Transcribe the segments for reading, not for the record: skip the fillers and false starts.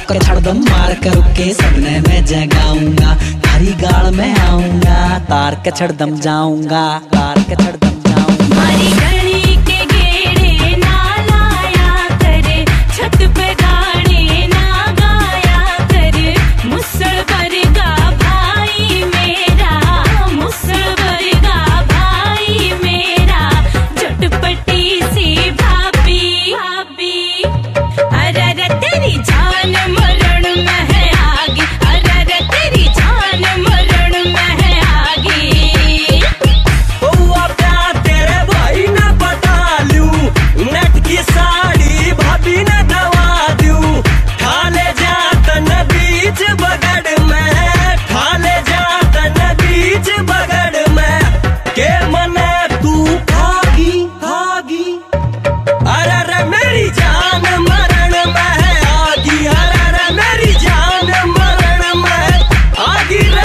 के छड़ दम मार कर के सपने में जगाऊंगा, थारी गाड़ में आऊंगा, तार के छड़ दम जाऊंगा, तार के छड़ दम जाऊंगा। मारी गली के गेड़े ना लाया करे, छत पे गाने ना गाया करे, मुसड़ वर्गा भाई मेरा, मुसड़ वर्गा भाई मेरा, झटपटी सी भाभी भाभी। अरे तेरी जान मरण में है आगी, अरे तेरी जान मरण में है आगी। हुआ प्यार तेरे भाई ने बता लूं, नेट की साड़ी भाभी ने दवा दूं, ठाले जातन बीच बगड़ में, ठाले जातन बीच बगड़ में, के मने तू भागी भागी। अरे मेरी जान मरण में है आगी, अरे मेरी जान मरण में आगी रे।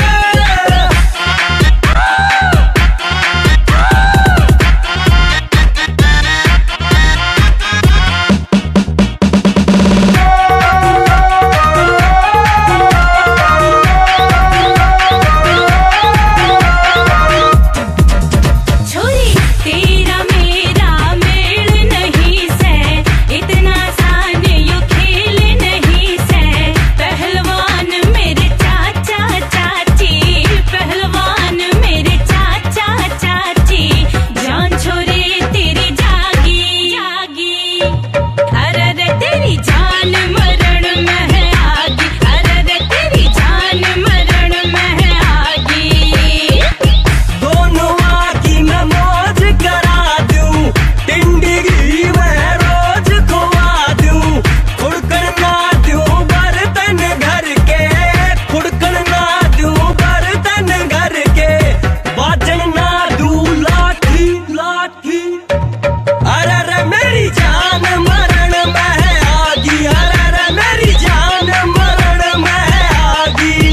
छोरी तेरा मेरा मेल नहीं से, इतना आसान यो खेल नहीं से। पहलवान मेरे चाचा चाची, पहलवान मेरे चाचा चाची, जान छोरे तेरी जागी जागी। अरे तेरी जान मरण में है आगी, अरे तेरी जान मरण में है आगी। दोनों की मैं मौज करा दूं, टिंडगी मैं रोज खुआ दूं, खुड़कन ना दूं बर्तन घर के, खुड़कन ना दूं बर्तन घर के, बाजन ना दूं लाठी लाठी। अरे मेरी जान मरण में है आगी, अरे मेरी जान मरण में है आगी।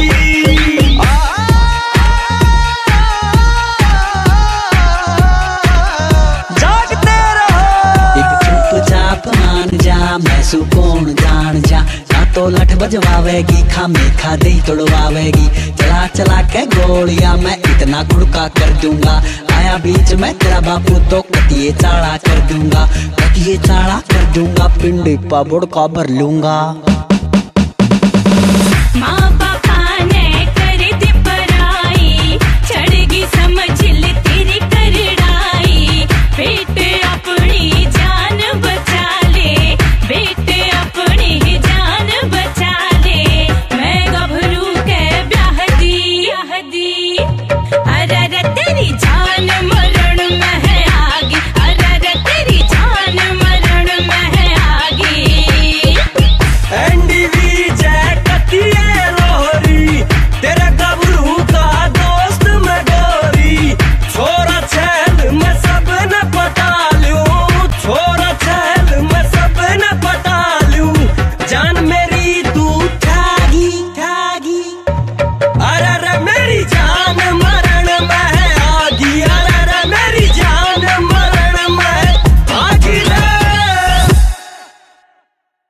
जागते रहो। एक चुपचाप मान जा, मैं सुकून जान जा, ना तो लठ बजवावेगी, खामे खा दे तोड़वावेगी, चला चला के गोलियां मैं इतना खुड़का कर दूंगा, आया बीच में तेरा बापू तो कटिए चाड़ा कर दूंगा, कटिए चाड़ा कर दूंगा, पिंडी पा बुड़का भर लूंगा।